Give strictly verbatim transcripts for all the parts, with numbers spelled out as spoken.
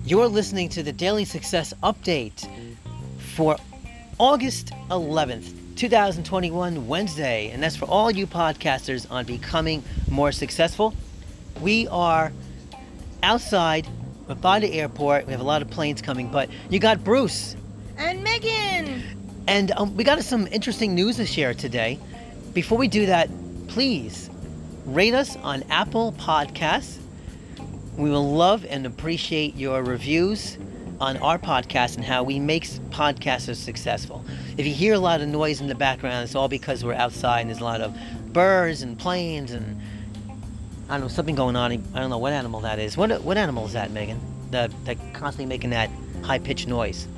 You're listening to the Daily Success Update for August eleventh, twenty twenty-one, Wednesday. And that's for all you podcasters on becoming more successful. We are outside by the airport. We have a lot of planes coming, but you got Bruce. And Megan. And um, we got some interesting news to share today. Before we do that, please rate us on Apple Podcasts. We will love and appreciate your reviews on our podcast and how we make podcasters successful. If you hear a lot of noise in the background, it's all because we're outside and there's a lot of birds and planes and I don't know, something going on. I don't know what animal that is. What what animal is that, Megan? The that constantly making that high-pitched noise.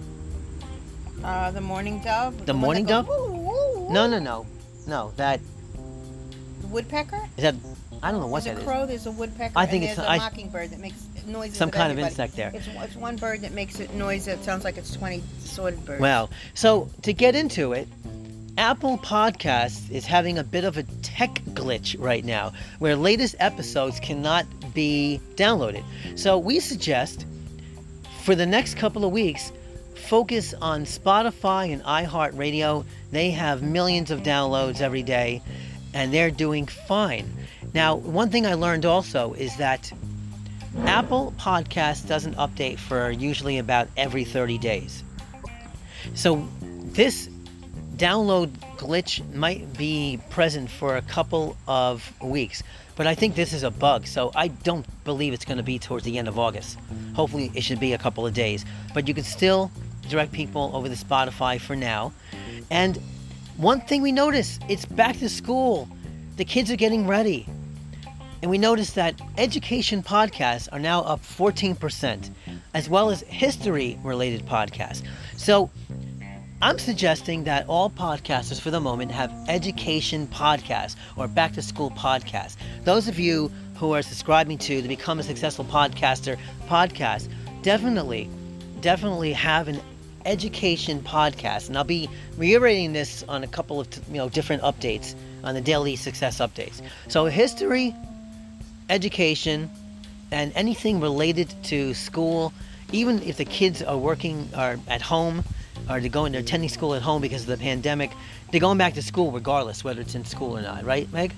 Uh, the mourning dove. The, the mourning dove? Woo, woo, woo. No, no, no, no. That The woodpecker. is that. I don't know what there's that a crow. is. There's a woodpecker. I think and it's there's a I, mockingbird that makes noises. some with kind of everybody. insect there. It's, it's one bird that makes it noise that sounds like it's twenty sorted birds. Wow. So to get into it, Apple Podcasts is having a bit of a tech glitch right now where latest episodes cannot be downloaded. So we suggest for the next couple of weeks, focus on Spotify and iHeartRadio. They have millions of downloads every day and they're doing fine. Now, one thing I learned also is that Apple Podcasts doesn't update for usually about every thirty days. So this download glitch might be present for a couple of weeks, but I think this is a bug, so I don't believe it's going to be towards the end of August. Hopefully it should be a couple of days, but you can still direct people over to Spotify for now. And one thing we notice, it's back to school. The kids are getting ready. And we noticed that education podcasts are now up fourteen percent, as well as history-related podcasts. So I'm suggesting that all podcasters for the moment have education podcasts or back-to-school podcasts. Those of you who are subscribing to the Become a Successful Podcaster podcast, definitely, definitely have an education podcast. And I'll be reiterating this on a couple of you know different updates on the Daily Success Updates. So history, education, and anything related to school, even if the kids are working or at home or they're going they're attending school at home because of the pandemic, they're going back to school regardless whether it's in school or not, right, Meg?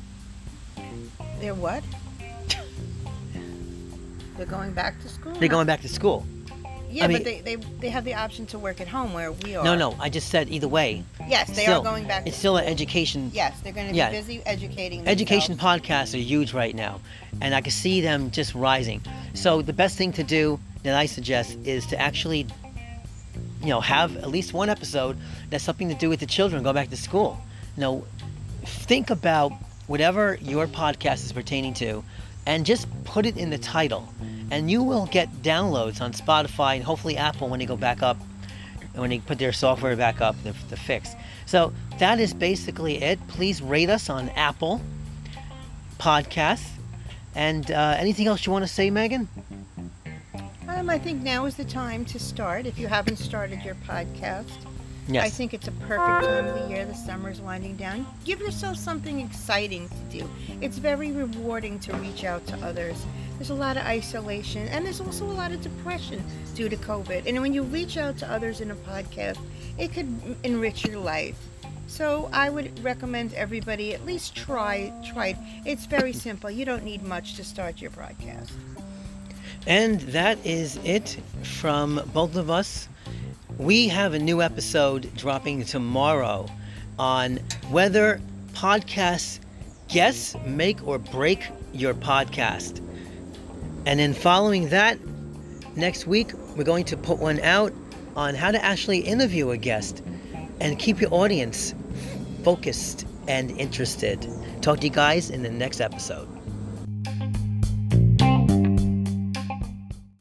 They're what? They're going back to school? They're going back to school. Yeah, I mean, but they, they they have the option to work at home where we are. No, no, I just said either way. Yes, they still, are going back to It's still school. an education. Yes, they're going to be Yeah. busy educating themselves. Education podcasts are huge right now, and I can see them just rising. So the best thing to do that I suggest is to actually, you know, have at least one episode that's something to do with the children go back to school. You know, think about whatever your podcast is pertaining to, and just put it in the title, and you will get downloads on Spotify and hopefully Apple when they go back up, when they put their software back up, the, the fix. So that is basically it. Please rate us on Apple Podcasts. And uh, anything else you want to say, Megan? Um, I think now is the time to start. If you haven't started your podcast, Yes. I think it's a perfect time of the year. The summer's winding down. Give yourself something exciting to do. It's very rewarding to reach out to others. There's a lot of isolation, and there's also a lot of depression due to COVID. And when you reach out to others in a podcast, it could enrich your life. So I would recommend everybody at least try try it. It's very simple. You don't need much to start your broadcast. And that is it from both of us. We have a new episode dropping tomorrow on whether podcasts guests make or break your podcast. And then following that, next week, we're going to put one out on how to actually interview a guest and keep your audience focused and interested. Talk to you guys in the next episode.